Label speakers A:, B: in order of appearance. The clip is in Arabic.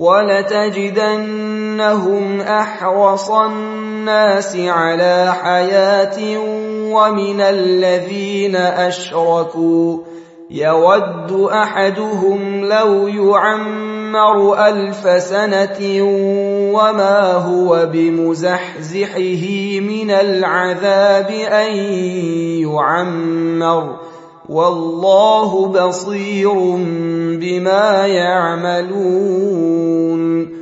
A: وَلَتَجِدَنَّهُمْ أَحْرَصَ النَّاسِ عَلَىٰ حَيَاةٍ وَمِنَ الَّذِينَ أَشْرَكُوا يَوَدُّ أَحَدُهُمْ لَوْ يُعَمَّرُ 1000 سَنَةٍ وَمَا هُوَ بِمُزَحْزِحِهِ مِنَ الْعَذَابِ أَن يُعَمَّرَ ۗ وَاللَّهُ بَصِيرٌ بِمَا يَعْمَلُونَ